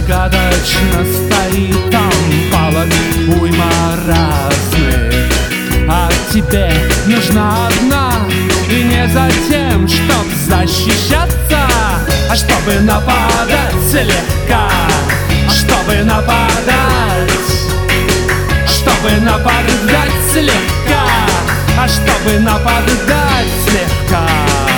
загадочно стоит там палок уйма разных, а тебе нужна одна. И не за тем, чтоб защищаться, а чтобы нападать слегка, чтобы нападать, чтобы нападать слегка, а чтобы нападать слегка.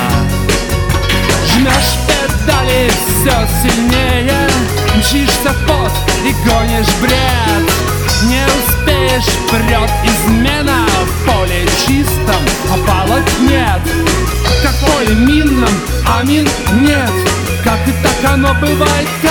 Жмешь педали все сильнее, мчишься в пот и гонишь бред. Не успеешь, прет измена в поле чистом, а палок нет. Как в поле минном, а мин нет. Как и так оно бывает-то.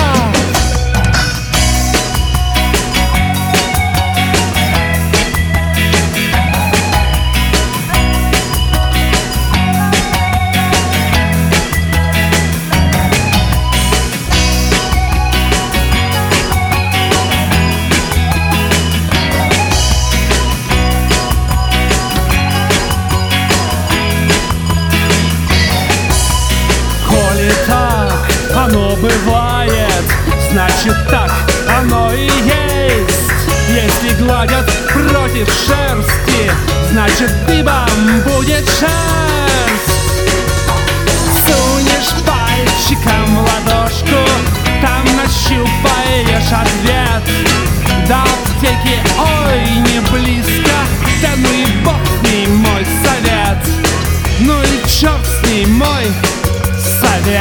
Оно бывает, значит так оно и есть. Если гладят против шерсти, значит дыбом будет шерсть. Сунешь пальчиком в ладошку, там нащупаешь ответ. До аптеки, ой, не близко, да ну и бог с ней, мой совет. Ну и черт с ней, мой совет.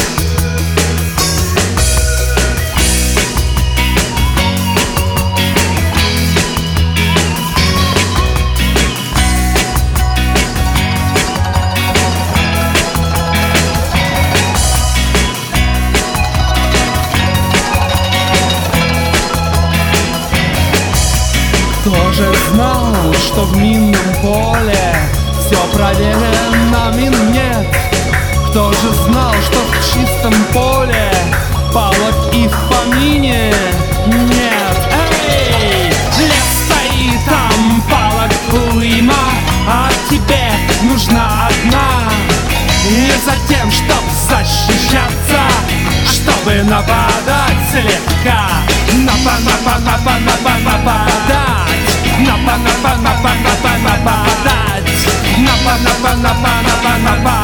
Кто же знал, что в минном поле все проверено, мин нет? Кто же знал, что в чистом поле палок и в помине нет? Эй, лес стоит, там палок уйма, а тебе нужна одна. Не за тем, чтоб защищаться, чтобы нападать слегка. Нападать, нападать, нападать.